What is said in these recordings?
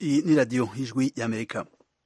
Iyi ni radiyo y'ijwi y'Amerika.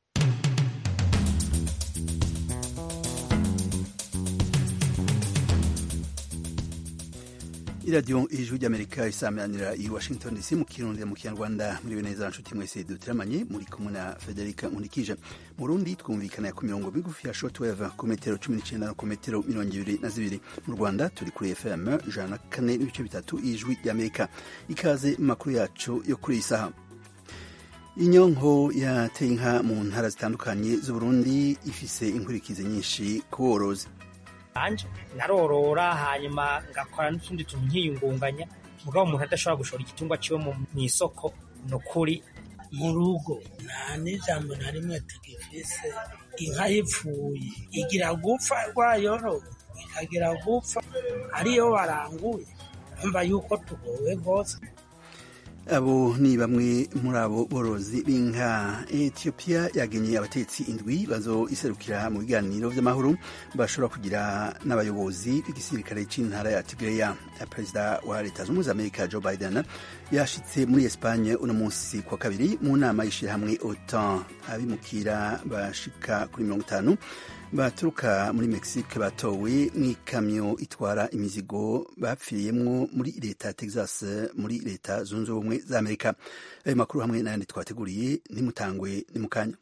iradiyo ijwi ry'Amerika isameranira i Washington DC mu Kirundi mu Kinyarwanda. muri neza nshuti mwese duteramanye muri kumwe na Federica Nkulikije. mu Burundi twumvikana ku mirongo migufi ya shortwave ku metero 19 na ku metero 22. mu Rwanda turi kuri FM 104.3 ijwi ry'Amerika. ikaze mu makuru yacu yo kuri iyi saha. Inyonko yateye inka mu ntara zitandukanye z'Uburundi ifise inkurikizi nyinshi ku borozi. anje narorora hanyuma ngakora n'utundi tuntu nkiyungunganya, mugabo umuntu adashobora gushora igitungwa ciwe mu isoko nokuri mu rugo nta n'ijambo na rimwe tugifise. inka yipfuye igira gupfa, rwayoro ikagira gupfa, ariyo baranguye umva yuko tugowe rwose. Abo ni bamwe muri abo borozi b'inka. Ethiopia yagenye abatetsi indwi bazoiserukira mu biganiro vy'amahoro bashobora kugira n'abayobozi b'igisirikare c'intara ya Tigray. Perezida wa Leta Zunze Ubumwe za Amerika Joe Biden yashitse muri Espagne uno munsi kwa kabiri mu nama y'ishirahamwe OTAN. Abimukira bashika kuri 50 baturuka muri Mexique batowe mw'ikamyo itwara imizigo bapfiriyemwo muri leta ya Texas muri Leta Zunze Ubumwe za Amerika. Ayo makuru hamwe n'ayandi twateguriye nimutangwe ni mukanya.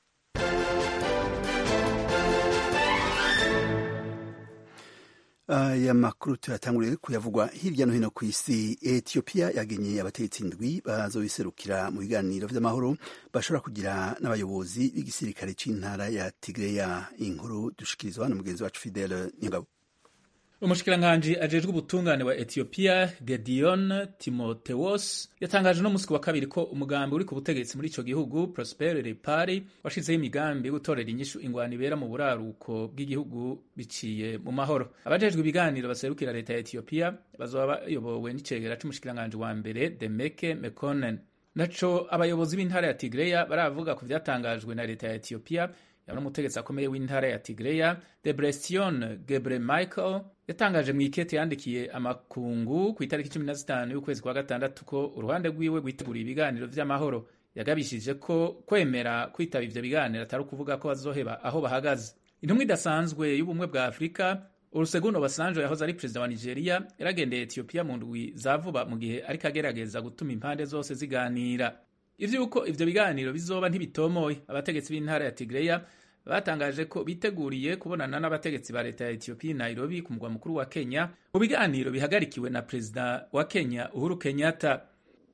Aya makuru tuyatanguriye kuyavugwa hirya no hino ku isi. Ethiopia yagenye abatetsi indwi bazobiserukira mu biganiro vy'amahoro bashobora kugira n'abayobozi b'igisirikare c'intara ya Tigray. Inkuru dushikirizwa na mugenzi wacu Fidel Nyangabo. Umushikiranganji ajejwe ubutungane wa Ethiopia Gedeon Timotheos yatangaje no musi wa kabiri ko umugambi uri ku butegetsi muri ico gihugu Prosperity Party washizeho imigambi yo gutorera inyishu ingwano ibera mu buraruko bw'igihugu biciye mu mahoro. Abajejwe ibiganiro baserukira leta ya Ethiopia bazoba bayobowe n'icegera c'umushikiranganji wa mbere Demeke Mekonnen. Naco abayobozi b'intara ya Tigray baravuga ku vyatangajwe na leta ya Ethiopia. Yabona umutegetsi akomeye w'intara ya Tigray Debretsion Gebremichael yatangaje mu ikete yandikiye amakungu ku itariki 15 y'ukwezi kwa gatandatu ko uruhande rwiwe rwiteguriye ibiganiro vy'amahoro. Yagabishije ko kwemera kwitaba ivyo biganiro atari kuvuga ko bazoheba aho bahagaze. Intumwa idasanzwe y'ubumwe bwa Afrika Olusegun Obasanjo yahoze ari perezida wa Nigeria yaragendeye Ethiopia mu ndwi zavuba mu gihe ariko agerageza gutuma impande zose ziganira. Ivyuko ivyo biganiro bizoba ntibitomoye. Abategetsi b'intara ya Tigray batangaje ko biteguriye kubonana n'abategetsi ba leta ya Ethiopia Nairobi ku mugwa mukuru wa Kenya mu biganiro bihagarikiwe na perezida wa Kenya Uhuru Kenyatta.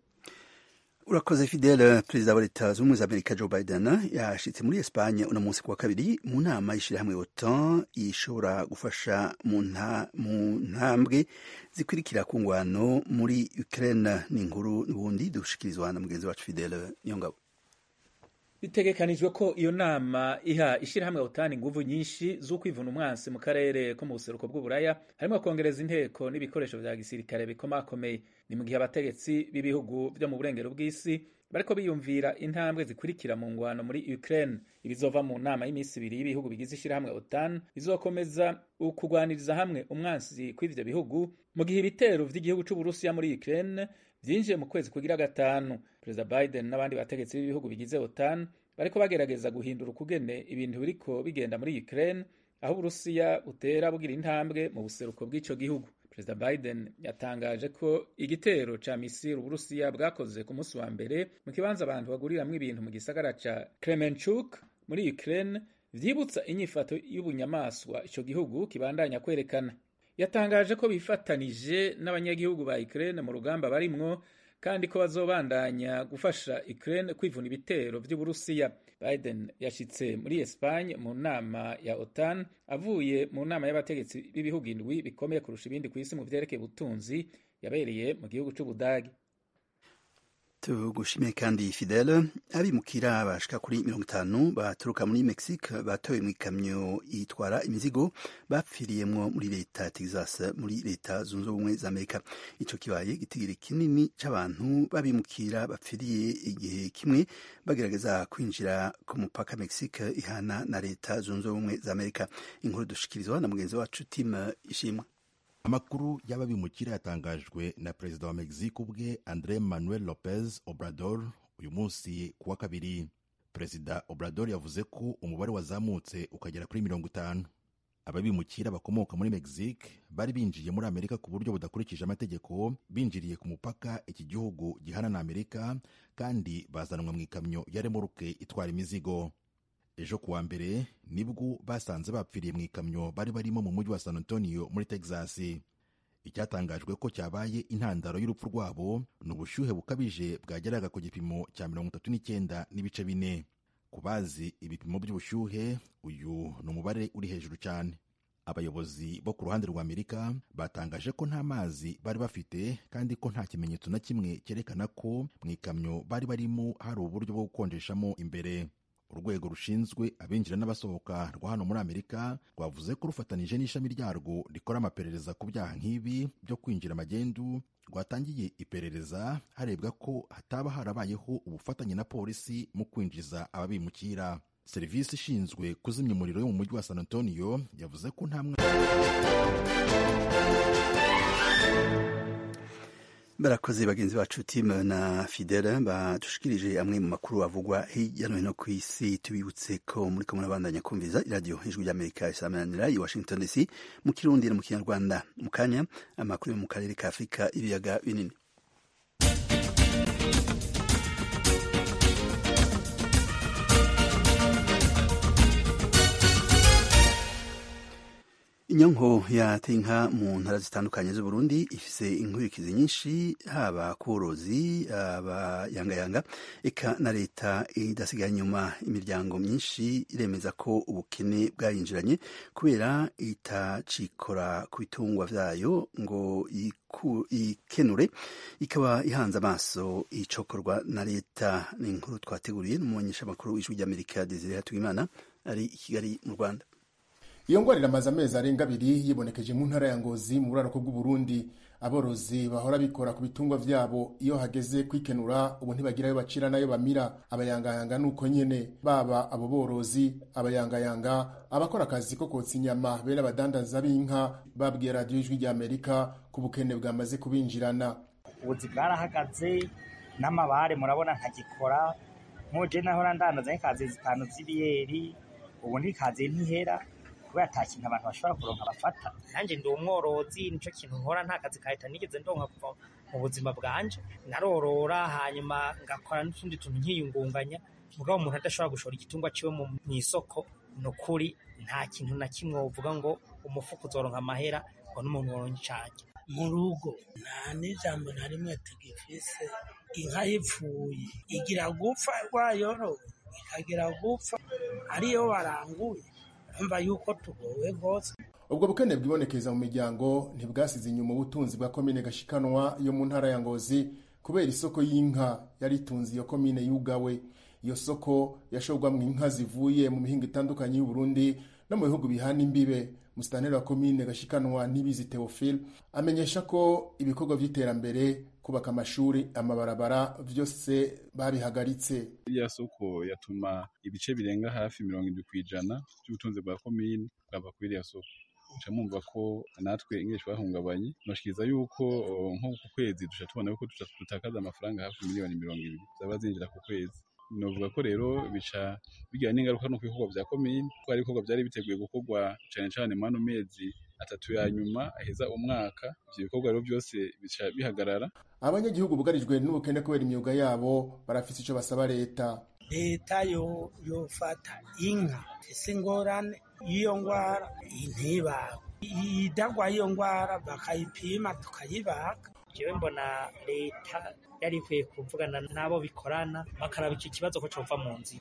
Urakoze Fidel. Perezida wa Leta Zunze Ubumwe za Amerika Joe Biden yashitse muri Espagne uno munsi kwa kabiri mu nama y'ishirahamwe OTAN ishobora gufasha mu ntambwe zikurikira ku ngwano muri Ukraine. N'inkuru n'ubundi dushikirizwa na mugenzi wacu Fidel Nyongabo. Bitegekanijwe ko iyo nama iha ishirahamwe OTAN inguvu nyinshi zo kwivuna umwansi mu karere ko mu buseruko bw'Uburaya, harimo kongereza inteko n'ibikoresho vya gisirikare bikomakomeye. Ni mu gihe abategetsi b'ibihugu vyo mu burengero bw'isi bariko biyumvira intambwe zikurikira mu ngwano muri Ukraine. Ibizova mu nama y'imisi ibiri y'ibihugu bigize ishirahamwe OTAN bizokomeza ukugwaniriza hamwe umwansi kw'ivyo bihugu mu gihe ibitero vy'igihugu c'Uburusiya muri Ukraine vyinjiye mu kwezi kugira gatanu. Perezida Biden n'abandi bategetsi b'ibihugu bigize OTAN bariko bagerageza guhindura ukugene ibintu biriko bigenda muri Ukraine, aho Uburusiya utera bugira intambwe mu buseruko bw'ico gihugu. Perezida Biden yatangaje ko igitero ca misiri Uburusiya bwakoze ku munsi wa mbere mu kibanza abantu baguriramwo ibintu mu gisagara ca Kremenchuk muri Ukraine vyibutsa inyifato y'ubunyamaswa ico gihugu kibandanya kwerekana. Yatangaje ko bifatanije n'abanyagihugu ba Ukraine mu rugamba barimwo kandi ko bazobandanya gufasha Ukraine kwivuna ibitero vy'Uburusiya. Biden yashitse muri Espagne mu nama ya OTAN avuye mu nama y'abategetsi b'ibihugu indwi bikomeye kurusha ibindi kw'isi mu vyerekeye ubutunzi yabereye mu gihugu c'Ubudagi. Tugushimiye kandi Fidel. Abimukira bashika kuri 50 baturuka muri Mexique batowe mw'ikamyo itwara imizigo bapfiriyemwo muri leta ya Texas muri Leta Zunze Ubumwe za Amerika. Ico kibaye gitigiri kinini c'abantu babimukira bapfiriye igihe kimwe bagerageza kwinjira ku mupaka Mexique ihana na Leta Zunze Ubumwe za Amerika. Inkuru dushikirizwa na mugenzi wacu Tim Ishimwe. Amakuru y'ababimukira yatangajwe na perezida wa Mexique ubwe Andrés Manuel López Obrador uyu munsi kuwa kabiri. Perezida Obrador yavuze ko umubare wazamutse ukagera kuri 50. Ababimukira bakomoka muri Mexique bari binjiye muri Amerika ku buryo budakurikije amategeko, binjiriye ku mupaka iki gihugu gihana na Amerika, kandi bazanwa mu ikamyo ya remorke itwara imizigo. Ejo kuwa mbere nibwo basanze bapfiriye mu ikamyo bari barimo mu mujyi wa San Antonio muri Texas. Icyatangajwe ko cyabaye intandaro y'urupfu rwabo ni ubushyuhe bukabije bwageraga ku gipimo cya 39.4. Ku bazi ibipimo by'ubushyuhe, uyu ni umubare uri hejuru cyane. Abayobozi bo ku ruhande rwa Amerika batangaje ko nta mazi bari bafite, kandi ko nta kimenyetso na kimwe cyerekana ko mu ikamyo bari barimo hari uburyo bwo gukonjeshamo imbere. Urwego rushinzwe abinjira n'abasohoka rwa hano muri Amerika rwavuze ko rufatanije n'ishami ryarwo rikora amaperereza ku byaha nk'ibi byo kwinjira magendu, rwatangiye iperereza harebwa ko hataba harabayeho ubufatanye na polisi mu kwinjiza ababimukira. Serivisi ishinzwe kuzimya umuriro yo mu mujyi wa San Antonio yavuze ko nta Barakoze bagenzi bacu Tim na Fidela batushikirije amwe mu makuru avugwa hirya no hino ku isi. Tubibutse ko muri ko murabandanya kumviza radio Ijwi ry'Amerika isamanira i Washington DC mu Kirundi no mu Kinyarwanda. Mu kanya amakuru yo mu karere ka Afrika ibiyaga binini. Inyonko yateye inka mu ntara zitandukanye z'Uburundi ifise inkurikizi nyinshi, haba kuborozi, abayangayanga, eka na leta idasigaye inyuma. Imiryango myinshi iremeza ko ubukene bwayinjiranye kubera itacikora ku bitungwa vyayo ngo ikenure, ikaba ihanze amaso icokorwa na leta. Ni inkuru twateguriye n'umumenyeshamakuru w'Ijwi ry'Amerika Desire Hatuyimana ari i Kigali mu Rwanda. Iyo ngwara iramaze amezi arenga 2 yibonekeje mu ntara ya Ngozi mu buraruko bw'Uburundi. Aborozi bahora bikora ku bitungwa vyabo iyo hageze kwikenura ubu ntibagirayo bacira nayo bamira. Abayangayanga nuko nyene, baba abo borozi, abayangayanga, abakora akazi ko kotsa inyama bera abadandaza b'inka babwiye radio Ijwi ry'Amerika ku bukene bwamaze kubinjirana. Ubuzi bwarahagaze n'amabare murabona ntagikora. Muje nahora ndandaza inkazi 5 z'ibiyeri, ubu ntikaze ntihera kubera atakintu abantu bashobora kuronka bafata. Nanje ndi umworozi, nico kintu nkora, nta kazi kahita nigeze ndonka kuva mu buzima bwanje. Narorora hanyuma ngakora n'utundi tuntu nkiyungunganya, mugabo umuntu adashobora gushora igitungwa ciwe mu isoko, no kuri nta kintu na kimwe uvuga ngo umufuko uzoronka amahera ngo n'umuntu woronka icanje. Mu rugo nta n'ijambo na rimwe tugifise. Inka yipfuye igira gupfa, rwayorowe ikagira gupfa, ariyo baranguye mba yuko tugowe gose. Ubwo bukene bwibonekeza mu miryango ntibwasize inyuma ubutunzi bwa komine Gashikanwa yo mu ntara ya Ngozi, kubera isoko y'inka yari itunze iyo komine yugawe. Iyo soko yashogwamwe inka zivuye mu mihingo itandukanye y'u Burundi no mu bihugu bihana imbibe. Musitanteri wa komine Gashikanwa Nibizi Theophile amenyesha ko ibikorwa by'iterambere, kubaka amashuri, amabarabara vyose babihagaritse. Iya soko yatuma ibice birenga hafi 70% by'ubutunzi bwa komine bwava kuri iya soko. Ncamumva ko natwe ingeshi bahungabanye, noshikiza yuko nko ku kwezi dusha tubona yuko tutakaza amafaranga hafi 200,000 zaba zinjira ku kwezi. Novuga ko rero bica bigira n'ingaruka no kwikorwa bya komine, ko ari ibikorwa byari biteguye gukorwa cyane cyane mu mezi 3 ya nyuma aheza umwaka. Ivyo bikorwa rero byose bica bihagarara. Abanyagihugu bugarijwe n'ubukene kubera imyuga yabo barafise ico basaba leta. Leta yofata inka ese ingorane iyo ngwara intibaga, idagwa iyo ngwara bakayipima tukayibaga. Jewe mbona leta yari ikwiye kuvugana nabo bikorana bakaraba iki kibazo ko cova mu nzira.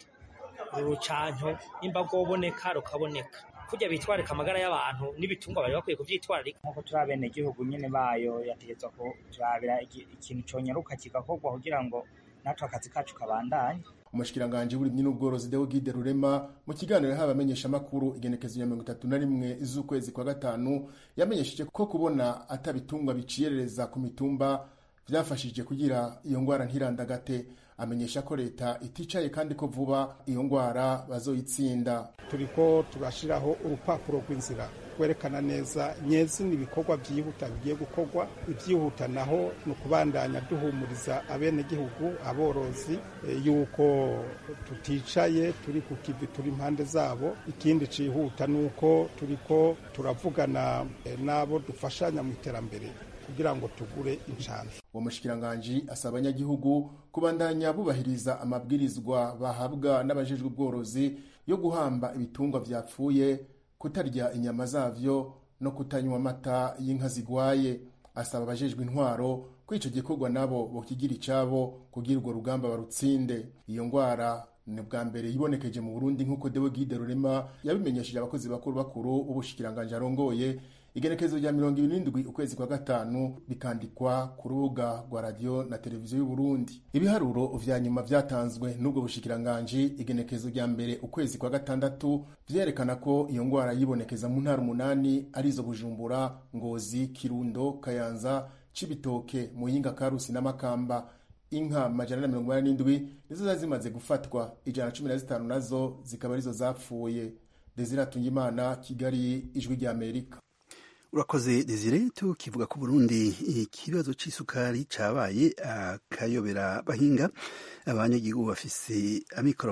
Urucanco nimba rwoboneka rukaboneka, kujya bitwarika amagara y'abantu n'ibitungwa bari bakwiye kuvyitwararika. Nkuko turabene igihugu nyene bayo yategetswe ko turabira ikintu conyaruka kigakorwa kugira ngo natwe akazi kacu kabandanye. Umushikiranganje w'uburimyi n'ubworozi Deogide Rurema mu kiganiro haba amenyesha makuru igenekezo ya 31 z'ukwezi kwa 5 yamenyesheje ko kubona atabitungwa biciyerereza ku mitumba vyafashije kugira iyo ngwara ntirandagate. Amenyesha ko leta iticaye kandi ko vuba iyo ngwara bazoyitsinda. Turiko turashiraho urupapuro rw'inzira kwerekana neza nyezina ibikorwa vyihuta bigiye gukorwa. Ivyihuta naho ni ukubandanya duhumuriza abenegihugu aborozi yuko tuticaye, turi ku kivi, turi impande zabo. Ikindi cihuta nuko turiko turavugana nabo dufashanya mu iterambere kugira ngo tugure incanco. Uwo mushikiranganji asaba abanyagihugu kubandanya bubahiriza amabwirizwa bahabwa n'abajejwe ubworozi yo guhamba ibitungwa vyapfuye, kutarya inyama zavyo no kutanywa amata y'inka zigwaye. Asaba abajejwe intwaro ko ico gikorwa nabo bokigira icabo kugira urwo rugamba barutsinde. Iyo ngwara ni bwa mbere yibonekeje mu Burundi nk'uko Dewe Guide Rurema yabimenyesheje abakozi bakuru ubushikiranganji arongoye igenekezo rya 27 ukwezi kwa gatanu, bikandikwa ku rubuga rwa radio na televiziyo y'u Burundi. Ibiharuro vya nyuma vyatanzwe n'ubwo bushikiranganji igenekezo rya mbere ukwezi kwa gatandatu vyerekana ko iyo ngwara yibonekeza mu ntara 8 arizo Bujumbura, Ngozi, Kirundo, Kayanza, Cibitoke, Muyinga, Karusi na Makamba. Inka 187 nizo zazimaze gufatwa, 115 nazo zikaba arizo zapfuye. Desire Tungimana, Kigali, Ijwi rya Amerika. Urakoze Desire. Tukivuga ku Burundi, ikibazo c'isukari cabaye akayobera bahinga. Abanyagihugu bafise amikoro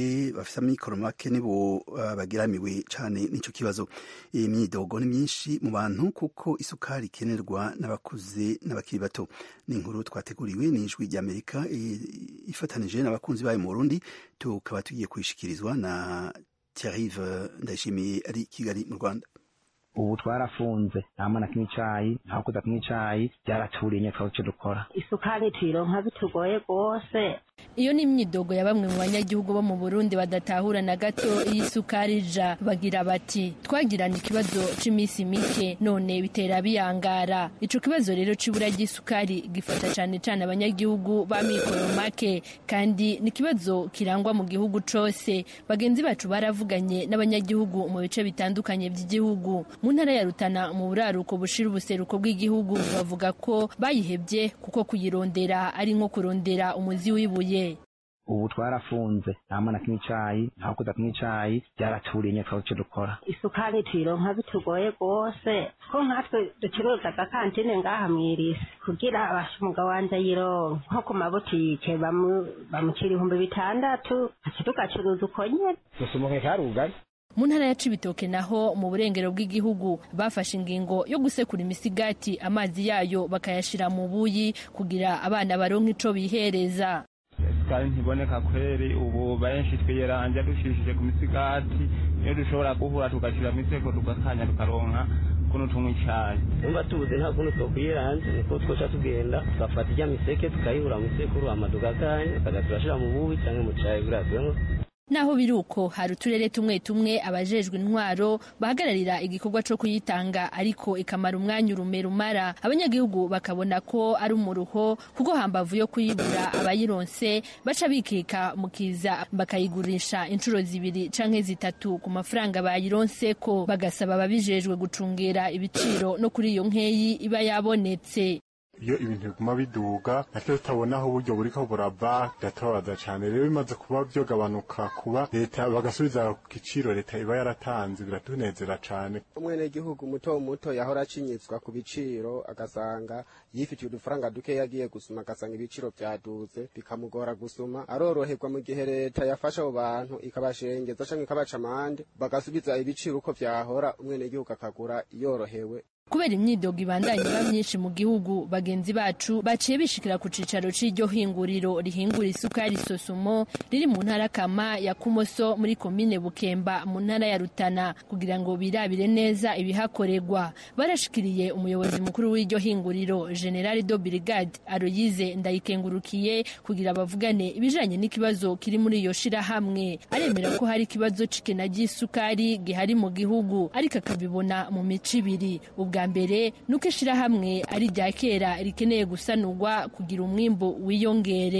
make nibo bagiramiwe cane n'ico kibazo. Imyidogo ni myinshi mu bantu kuko isukari ikenerwa n'abakuze n'abakiri bato. Ni inkuru twateguriwe n'Ijwi rya Amerika ifatanije n'abakunzi bayo mu Burundi, tukaba tugiye kwishikirizwa na Thierry Ndayishimiye ari Kigali mu Rwanda. Ubu twarafunze nta mwana kimwe icayi, nta kuza kimwe icayi, byaraturiye twawuce dukora. Isukari tuyironka bitugoye gose. Iyo ni imyidogo ya bamwe mu banyagihugu bo mu Burundi badatahura na gato iyi sukari ja. Bagira bati twagirana ikibazo c'imisi mike none bitera biyangara. Ico kibazo rero c'ibura ry'isukari gifata cane cane abanyagihugu ba mikoro make, kandi ni kibazo kirangwa mu gihugu cose. Bagenzi bacu baravuganye n'abanyagihugu mu bice bitandukanye by'igihugu. Mu ntara ya Rutana mu buraruko bushira ubuseruko bw'igihugu bavuga ko bayihebye kuko kuyirondera ari nko kurondera umuzi w'ibuye. Ubu twarafunze nta mwana kimwe icayi, nta kuza kimwe icayi, byaraturiye twawuce dukora. Isukari tuyironka bitugoye gose ko nkatwe ducuruza agakantine ngaha mwirisi kugira abashumuga wanje yironka nko ku mabutike bamucira 6,000 tugacuruza uko nyene. Gusumoke karugari. Mu ntara ya Cibitoke naho mu burengero bw'igihugu bafashe ingingo yo gusekura imisigati, amazi yayo bakayashira mu buyi kugira abana baronke ico bihereza. Isukari ntiboneka kweri, ubu benshi twiyeranja dushishije ku misigati, iyo dushobora guhura tugashira miseko tugakanya tukaronka kuno tumwe icayi. Umva tubuze nta kuno twokwiyeranja, niko twoca tugenda tugafata ijya miseke tukayihura mu misekuru amadugakanya kaza turashira mu buyi canke mu cayi birazwemo. Naho biruko hari uturere tumwe tumwe abajejwe intwaro bahagararira igikorwa co kuyitanga, ariko ikamara umwanya rumara. Abanyagihugu bakabona ko ari umuruho kuko hambavu yo kuyibura abayironse baca bikika mukiza bakayigurisha inshuro 2 canke 3 ku mafaranga bayironse ko. Bagasaba ababijejwe gucungera ibiciro no kuri iyo nkeyi iba yabonetse. Iyo ibintu biguma biduga natwe tutabona aho uburyo buriko burava biratubabaza cane. Rero bimaze kuba vyogabanuka kuba leta bagasubiza ku giciro leta iba yaratanze biratunezera cane. Umwenegihugu muto yahora acinyizwa ku biciro agasanga yifitiye udufaranga duke yagiye gusuma agasanga ibiciro vyaduze bikamugora gusuma, aroroherwa mu gihe leta yafasha abo bantu ikabashengeza canke ikabaca amande bagasubiza ibiciro uko vyahora, umwenegihugu akagura yorohewe. Kubera imyidogo ibandanye iba myinshi mu gihugu, bagenzi bacu baciye bishikira ku cicaro c'iryo hinguriro rihingura isukari Sosumo riri mu ntara kama ya Kumoso muri komine Bukemba mu ntara ya Rutana kugira ngo birabire neza ibihakorerwa. Barashikiriye umuyobozi mukuru w'iryo hinguriro General de Brigade Aloyize Ndayikengurukiye kugira bavugane ibijanye n'ikibazo kiri muri iyo shira hamwe. Aremera ko hari ikibazo c'ikena ry'isukari gihari mu gihugu, ariko akabibona mu mici ibiri. Ubwa mbere nuko ishirahamwe ari rya kera rikeneye gusanurwa kugira umwimbo wiyongere.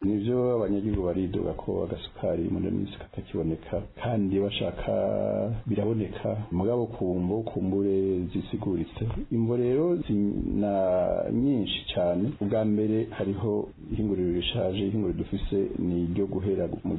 nivyo abanyagihugu baridoga ko agasukari muri minsi katakiboneka kandi bashaka biraboneka mugabo kumbure zisiguritse imvo rero zina nyinshi cyane ubwa mbere hariho ihinguriro rishaje ihinguriro dufise ni ryo guhera mu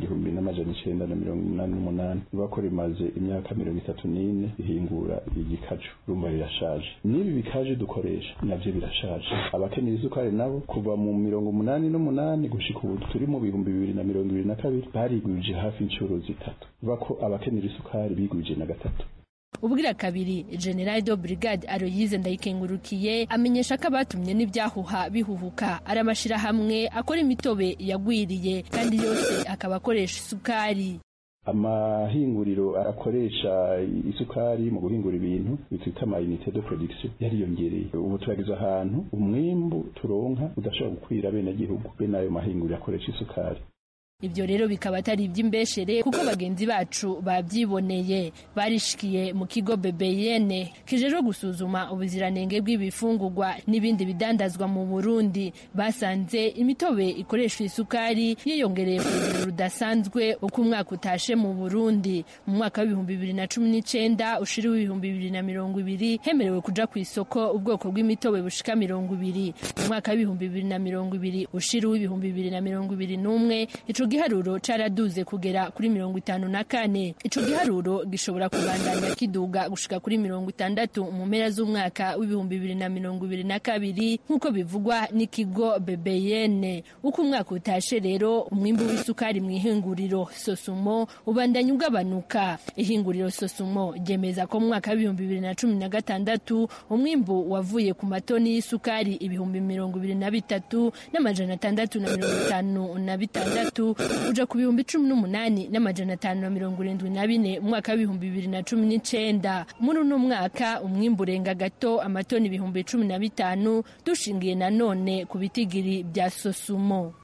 1988 bakora imaze imyaka 34 ihingura igikaju rumba rirashaje nibi bikaje dukoresha navyo birashaje abakeneye isukari nabo kuva mu 88 gushika ubu turi mu 2022 barigwije hafi inshuro zitatu bako abakeneye isukari bigwije na gatatu. Ubwira kabiri General de Brigade Aloyize Ndayikengurukiye amenyesha ko abatumye n'ibyahuha bihuhuka aramashira hamwe akora imitobe yagwiriye kandi yose akaba akoresha isukari. Amahinguriro akoresha isukari mu guhingura ibintu bitwita ama unité de production yariyongereye ubu turagize ahantu umwimbu turonka udashobora gukwira bene gihugu bene ayo mahinguriro akoresha isukari. Ibyo rero bikaba atari iby'imbeshere kuko bagenzi bacu babyiboneye barishikiye mu kigo BBN kijejwe gusuzuma ubuziranenge bw'ibifungurwa n'ibindi bidandazwa mu Burundi basanze imitobe ikoresha isukari yiyongereye ku rugero rudasanzwe uko umwaka utashe mu Burundi mu mwaka wa 2019 ushiri wa 2020 hemerewe kuja ku isoko ubwoko bw'imitobe bushika 200 mu mwaka wa 2020 ushiri wa 2021 ico giharuro caraduze kugera kuri 54 ico giharuro gishobora kubandanya kiduga gushika kuri 60 mu mpera z'umwaka w'2022 nkuko bivugwa n'ikigo BBN uko umwaka utashe rero umwimbu w'isukari mu ihinguriro Sosumo ubandanya ugabanuka ihinguriro Sosumo gemeza ko mu mwaka wa 2016 umwimbu wavuye ku matoni y'isukari 23,656 uja ku 18,574 mu mwaka wa 2019 muri uno mwaka umwimbu urenga gato amatoni 15,000 dushingiye nanone ku bitigiri bya Sosumo.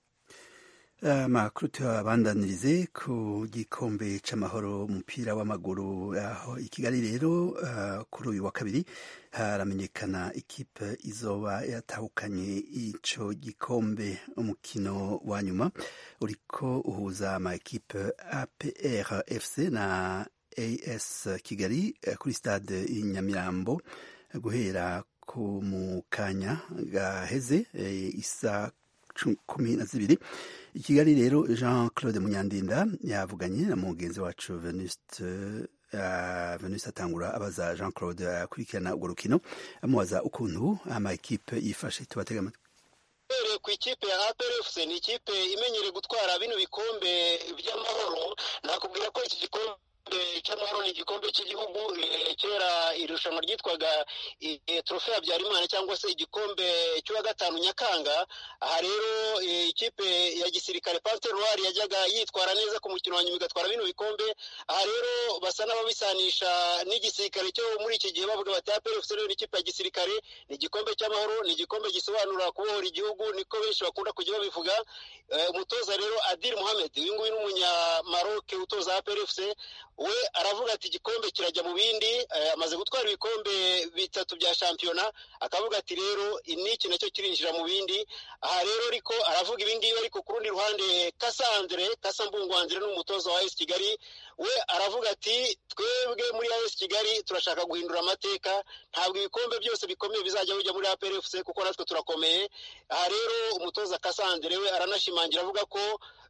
Makuru tubandanirize ku gikombe c'amahoro umupira w'amaguru aho i Kigali rero kuri uyu wa kabiri haramenyekana ikipe izoba yatahukanye ico gikombe umukino wa nyuma uriko uhuza ama ekipe APR FC na AS Kigali kuri stade i Nyamirambo guhera ku mukanya gaheze isa 12 i Kigali rero Jean Claude Munyandinda yavuganye na mugenzi wacu Venuste atangura abaza Jean Claude akurikirana urwo rukino amubaza ukuntu ama ekipe yifashe tubatega amatwi. Ku ikipe ya APR FC ni ikipe imenyereye gutwara bino bikombe by'amahoro nakubwira ko iki gikombe cy'amahoro ni igikombe cy'igihugu kera irushanwa ryitwaga Trophée Habyarimana cyangwa se igikombe cy'uwa gatanu Nyakanga. Aha rero ikipe ya gisirikare Panthère Noire yajyaga yitwara neza ku mukino wa nyuma igatwara bino bikombe. Aha rero basa n'ababisanisha n'igisirikare cyo muri iki gihe bavuga bati APR FC ni ikipe ya gisirikare, ni igikombe cy'amahoro, ni igikombe gisobanura kubohora igihugu, niko benshi bakunda kujya babivuga. Umutoza rero Adil Mohamed uyu nguyu n'umunyamaroke utoza APR FC we aravuga ati igikombe kirajya mu bindi, amaze gutwara ibikombe bitatu bya shampiyona, akavuga ati rero niki nacyo kirinjira mu bindi. Aha rero ariko aravuga ibingibi, ariko ku rundi ruhande Kasambungu Andre n'umutoza wa AS Kigali we aravuga ati twebwe muri AS Kigali turashaka guhindura amateka, ntabwo ibikombe byose bikomeye bizajya bijya muri APR FC kuko natwe turakomeye. Aha rero umutoza Kasandre we aranashimangira avuga ko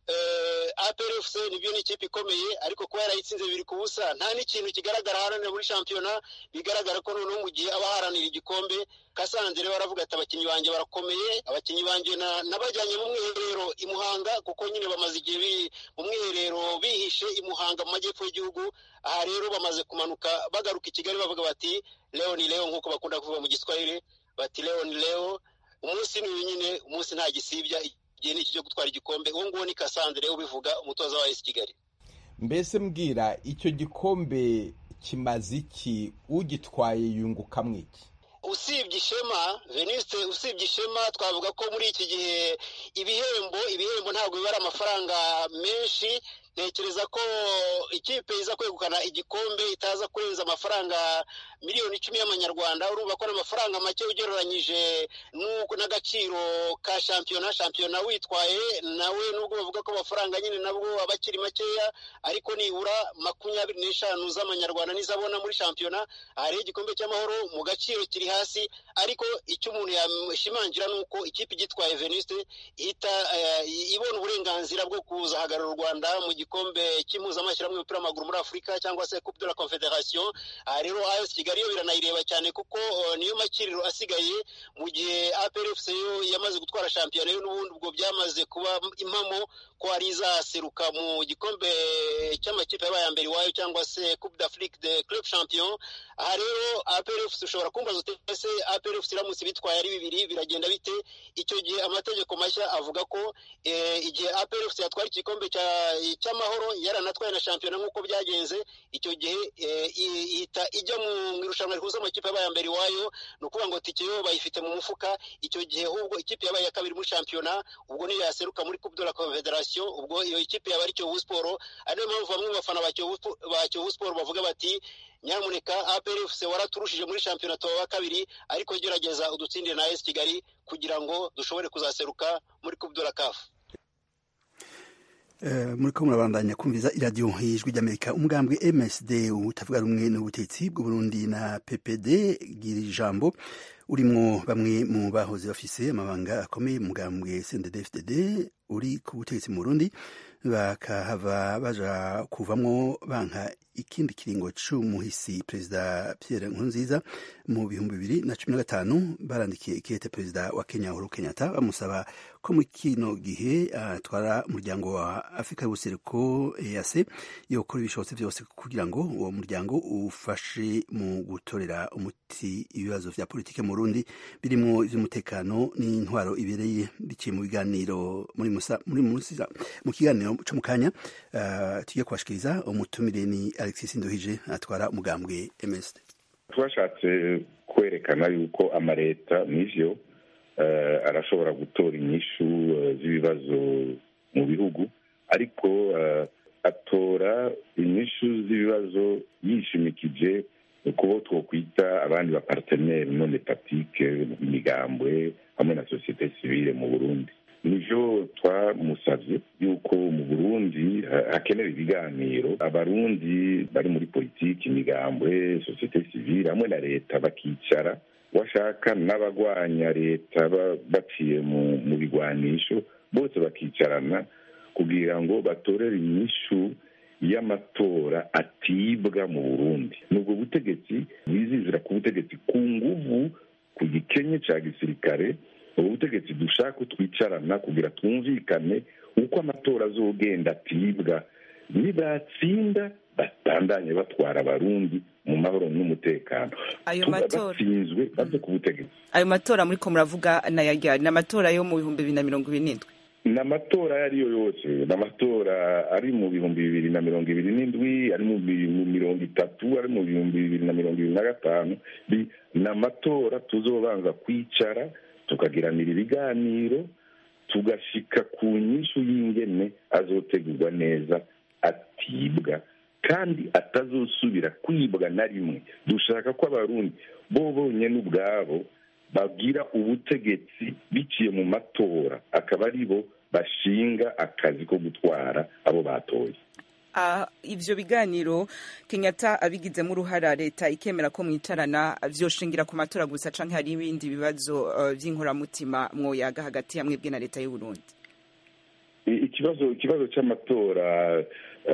APR FC nibyo ni ikipe ikomeye, ariko kuba yarayitsinze 2-0 nta n'ikintu kigaragara haranira muri shampiyona, bigaragara ko noneho mu gihe abaharanira igikombe. Kasandre baravuga ati abakinnyi banje barakomeye, abakinnyi banje nabajyanye mu mwiherero i Muhanga kuko nyine bamaze igihe mu mwiherero bihishe i Muhanga mu majyepfo y'igihugu. Aha rero bamaze kumanuka bagaruka i Kigali bavuga bati Leo ni Leo nkuko bakunda kuvuga mu Giswahili, bati Leo ni Leo, umunsi ni nyine umunsi nta gisibya igihe ni cyo gutwara igikombe. Uwo nguwo ni Kasandre ubivuga, umutoza wa AS Kigali. Mbese mbwira icyo gikombe kimaze iki, ugitwaye yunguka mwiki? Usibye ishema Venuste, usibye ishema twavuga ko muri iki gihe ibihembo ntabwo bibara amafaranga menshi, ntekereza ko ikipe iza kwegukana igikombe itaza kurenza amafaranga miliyoni 10 y'amanyarwanda. Urumva ko n'amafaranga make ugereranyije n'agaciro ka shampiyona witwaye nawe, nubwo bavuga ko amafaranga nyine nabwo abakiri makeya, ariko nibura 25 z'amanyarwanda nizabona muri shampiyona. Hari igikombe cy'amahoro mu gaciro kiri hasi, ariko icyo umuntu yashimangira nuko ikipe igitwaye Venuste ihita ibona uburenganzira bwo kuzahagarara u Rwanda mu gikombe cy'impuzamashyirahamwe y'umupira w'amaguru muri Afurika cyangwa se Coupe de la Confederation. Rero AS Kigali yo biranayireba cyane kuko niyo makiriro asigaye, mu gihe APRFC yo yamaze gutwara shampiyona yo n'ubundi ubwo byamaze kuba impamo ko ari izaseruka mu gikombe cy'amakipe yabaye mbere iwayo cyangwa se Coupe d'Afrique de Club Champion. Aha rero APRFC ushobora kumbaza utese APRFC iramutse bitwaye ari bibiri biragenda bite? Icyo gihe amategeko mashya avuga ko igihe APRFC yatwara igikombe cy'amahoro yaranatwaye na shampiyona nk'uko byagenze, icyo gihe ihita ijya mu irushanwa rihuza amakipe yabaye mbere iwayo, ni ukuvuga ngo tike yo bayifite mu mufuka. Icyo gihe ahubwo ikipe yabaye ya kabiri muri shampiyona ubwo niyo yaseruka muri Coupe de la Confederation, ubwo iyo ikipe yaba ari Kiyovu Sport. Ariyo mpamvu bamwe mu bafana ba Kiyovu Sport bavuga bati nyamuneka APRFC waraturushije muri shampiyona tuba kabiri, ariko gerageza udutsindire na AS Kigali kugira ngo dushobore kuzaseruka muri Coupe de la CAF. muri ko murabandanya kumviza iradiyo y'ijwi ry'Amerika. umugambwe MSD utavuga rumwe n'ubutegetsi bw'u Burundi na PPD gira ijambo urimwo bamwe mu bahoze bafise amabanga akomeye mu mugambwe CNDD-FDD uri ku butegetsi mu Burundi bakahava baja kuvamwo banka ikindi kiringo c'umuhisi Perezida Pierre Nkurunziza mu 2015 barandikiye ikete Perezida wa Kenya Uhuru Kenyatta bamusaba ko mu kino gihe atwara umuryango wa Afrika y'ubuseruko EAC yokora ibishobotse byose kugira ngo uwo muryango ufashe mu gutorera umuti ibibazo vya politike mu Burundi birimo ivy'umutekano n'intwaro ibereye. Biciye mu biganiro mu kiganiro cyo mu kanya tugiye kubashikiriza umutumire ni Alexis Nduhije atwara umugambwe MSD. Twashatse kwerekana yuko amareta n'ivyo arashobora gutora inyishu z'ibibazo mu bihugu, ariko atora inyishu z'ibibazo yishimikije kubo twokwita abandi ba partenaire non étatique, imigambwe hamwe na société civile mu Burundi. Nivyo twamusavye yuko mu Burundi hakenewe ibiganiro, abarundi bari muri politiki, imigambwe, société civile hamwe na leta bakicara, washaka n'abagwanya leta baciye mu bigwanisho, bose bakicarana kugira ngo batorere inyishu y'amatora atibwa mu Burundi. Nubwo butegetsi bizizira ku butegetsi ku nguvu, ku gikenye ca gisirikare, ubutegetsi dushaka twicarana kugira twumvikane uko amatora azogenda atibwa, nibatsinda batandanye batwara abarundi mu mahoro n'umutekano. Ayo matora batsinzwe baze ku butegetsi. Ayo matora muri ko muravuga na matora yo mu 2027 n'amatora ariyo yose, n'amatora ari mu 2027, ari mu 2030, ari mu 2025, n'amatora tuzobanza kwicara tukagiranira ibiganiro tugashika ku nyishu y'ingene azotegurwa neza atibwa kandi atazosubira kwibwa na rimwe. Dushaka ko abarundi bo bonyene ubwabo bagira ubutegetsi biciye mu matora, akaba ari bo bashinga akazi ko gutwara abo batoye. Ivyo biganiro Kenyatta abigizemo uruhara, leta ikemera ko mwicarana, vyoshingira ku matora gusa canke hari ibindi bibazo vy'inkoramutima mwoyaga hagati ya mwebwe na leta y'u Burundi? Ikibazo c'amatora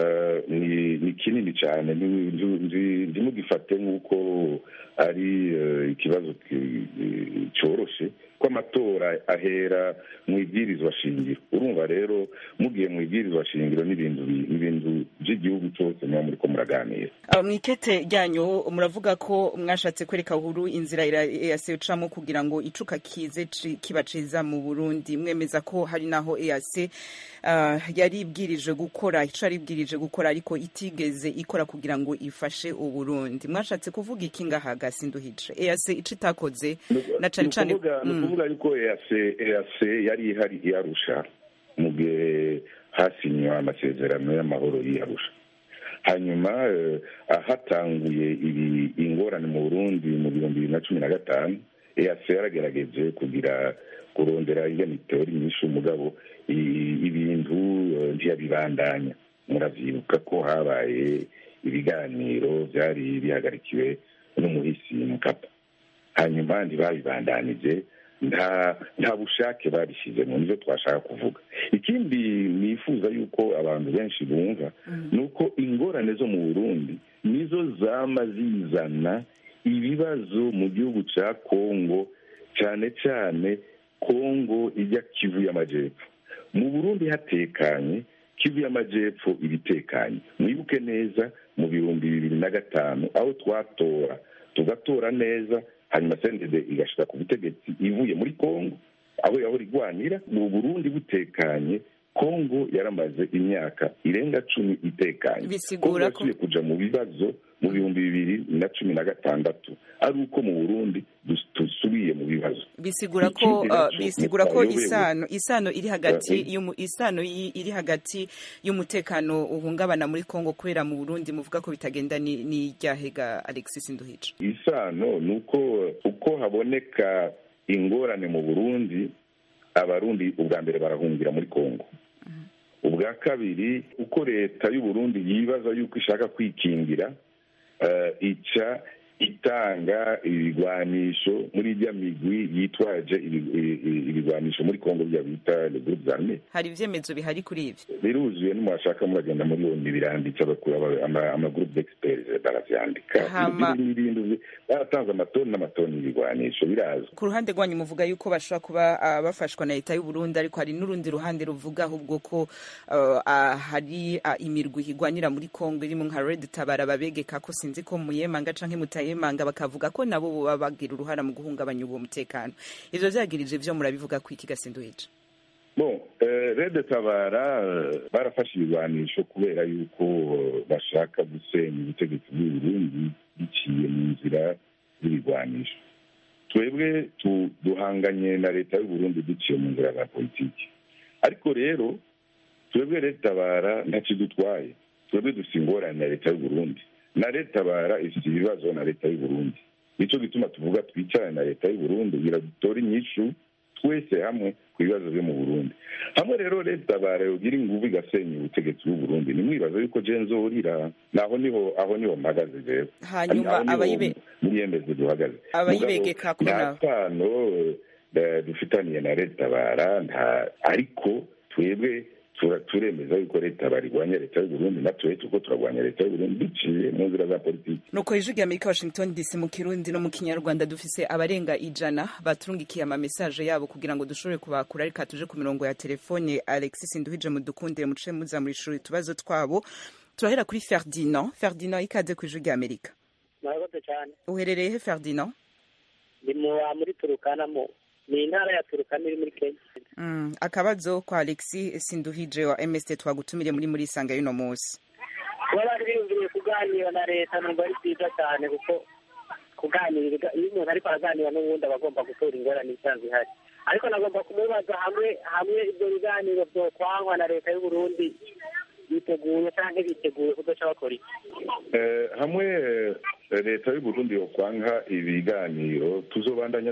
ni kinini cyane, ndimugifate nk'uko ari ikibazo coroshe, ko amatora ahera mu ibwirizwa shingiro. Urumva rero mugiye mu ibwirizwa shingiro n'ibintu by'igihugu cyose mwa muri ko muraganira. Mwikete ryanyu muravuga ko mwashatse kwereka Uhuru inzira EAC kugira ngo icuka kize kibaciza mu Burundi. Mwemeza ko hari naho EAC yari ibwirije gukora, icaribwirije gukora ariko itigeze ikora kugira ngo ifashe u Burundi. Mwashatse kuvuga iki ngaha Gasinduhije? EAC icitakoze na cane kuvuga yuko EAC yari ihari yarusha mu gihe hasinywa amasezerano y'amahoro y'Arusha. Hanyuma hatanguye ingorane mu Burundi mu 2015 EAC yaragerageje kugira kurondera iyo mitori nyinshi umugabo ibintu ntiyabibandanya. Muravyibuka ko habaye ibiganiro byari bihagarikiwe n'umuhisi Mkapa, hanyuma ntibabibandanije, nta bushake babishyizemo. nivyo twashaka kuvuga. Ikindi nifuza yuko abantu benshi bumva nuko ingorane zo mu Burundi nizo zama zizana ibibazo mu gihugu ca Kongo, cyane cyane Kongo ijya Kivu y'Amajepfo. Mu Burundi hatekanye, Kivu y'Amajepfo ibitekanye. Mwibuke neza mu 2005 aho tugatora neza, hanyuma CNDD igashika ku butegetsi ivuye muri Kongo aho yahora igwanira. Mu Burundi butekanye, Kongo yaramaze imyaka irenga 10 itekanye. Bisigura ko kuja mu bibazo mu 2016 ari uko mu Burundi dusubiye mu bibazo. Bisigura ko isano iri hagati y'umutekano uhungabana muri Kongo kubera mu Burundi muvuga ko bitagenda ni ryahega Alexis Nduhije. Isano nuko uko haboneka ingorane mu Burundi, abarundi ubwa mbere barahungira muri Kongo. Ubwa kabiri uko leta y'u Burundi yibaza yuko ishaka kwikingira ica itanga ibigwanisho muri rya migwi yitwaje ibigwanisho muri Kongo bya bita le groupe armé. Hari ivyemezo bihari kuri ivyo? Biruzuye n'umwashaka muragenda muri oni biranditse abakura ama groupe d'experts baravyandika. N'ibindi baratanze amatoni n'amatoni y'ibigwanisho birazwi. Ku ruhande rwanyu muvuga yuko bashobora kuba bafashwa na leta y'u Burundi, ariko hari n'urundi ruhande ruvuga ahubwo ko hari imirwi igwanira muri Kongo irimo nka Red Tabara babegeka ko sinzi ko muyemanga canke mutayemanga, bakavuga ko nabo baba bagira uruhara mu guhungabanya uwo mutekano. Ivyo vyagirije vyo murabivuga ku iki Gasenduhije? Bon, Red Tabara barafashe ibigwanisho kubera yuko bashaka gusenya ubutegetsi bw'u Burundi biciye mu nzira z'ibigwanisho. Twebwe duhanganye na leta y'u Burundi duciye mu nzira za politiki. Ariko rero twebwe Red Tabara ntakidutwaye. Twebwe dusingorana na leta y'u Burundi. Na Red Tabara ifite ibibazo na leta y'u Burundi. Nico gituma tuvuga twicarane na leta y'u Burundi kugira dutore inyishu twese hamwe ku bibazo byo mu Burundi. Hamwe rero Red Tabara yogira inguvu igasenya ubutegetsi bw'u Burundi, ni mwibaza yuko je nzorira aho niho mpagaze rero. Hanyuma muriyemeze duhagaze abayibegeka ko nawe dufitaniye na Red Tabara ariko twebwe turemeza yuko leta barigwanya leta y'u Burundi, natwe tuko turagwanya leta y'u Burundi biciye mu nzira za politiki. Nuko ijwi rya Amerika Washington DC mu Kirundi no mu Kinyarwanda dufise abarenga 100 baturungikiye ama message yabo kugira ngo dushobore kubakura, ariko tuje ku mirongo ya telefone. Alexis Nduhije mudukunde muce muza muri shuri tubazo twabo. Turahera kuri Ferdinand. Ikaze ku ijwi rya Amerika. Murakoze cyane. Uherereye he Ferdinand? Ni muri Turukana ni intara ya Turukana iri muri Kenya. Akabazo kwa Alexis Nduhije wa MST twagutumire muri Isanga y'uno munsi. Bari biyumviriye kuganira na leta numva ari byiza cyane, kuko kuganira iyo umuntu ariko araganira n'ubundi abagomba gutora ingorane isanzwe ihari. Ariko nagomba kumubaza hamwe ibyo biganiro byo kwangwa na leta y'u Burundi biteguye cyangwa biteguye kudaca bakora iki? Hamwe leta y'u Burundi yo kwanga ibiganiro tuzobandanya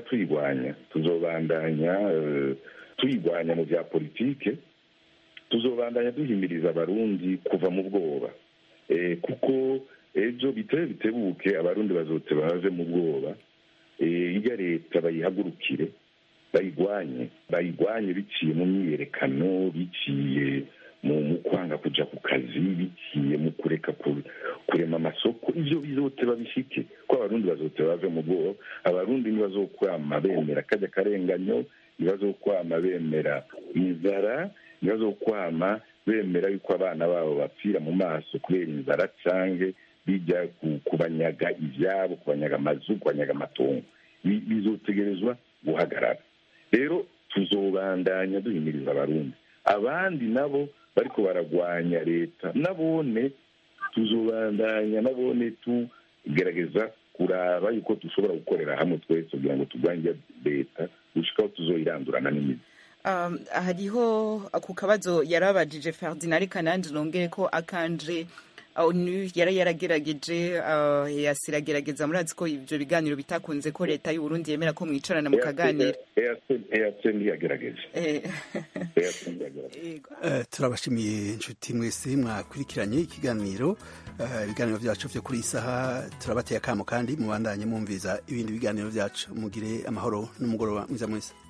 tuyigwanya mu bya politike, tuzobandanya duhimiriza abarundi kuva mu bwoba, kuko ejo bitebuke abarundi bazote bave mu bwoba. Iyo leta bayihagurukire bayigwanye biciye mu myiyerekano, biciye mu kwanga kuja ku kazi, biciye mu kureka kurema amasoko. Ivyo bizote babishike ko abarundi bazote bave mu bwoba. Abarundi ntibazokwama bemera kajya karenganyo, ntibazokwama bemera inzara, ntibazokwama bemera yuko abana babo bapfira mu maso kubera inzara canke bijya kubanyaga ivyabo, kubanyaga amazu, kubanyaga amatongo. Bizotegerezwa guhagarara. Rero tuzobandanya duhimiriza abarundi. Abandi nabo bariko baragwanya leta nabone tuzobandanya tugerageza kuraba yuko dushobora gukorera hamwe twese kugira ngo turwanye leta gushikaho tuzoyirandurana n'imizi. hariho ku kabazo yarabajije Ferdinand ariko nanjye nongere ko akanje onu yaragerageje yasiragerageza murazi ko ibyo biganiro bitakunze ko leta y'u Burundi yemera ko mwicarana mukaganira turabashimiye inshuti mwese mwakurikiranye ikiganiro ibiganiro byacu byo kuri isaha turabateye akamo kandi mubandanye mumviza ibindi biganiro byacu mugire amahoro n'umugoroba mwiza mwese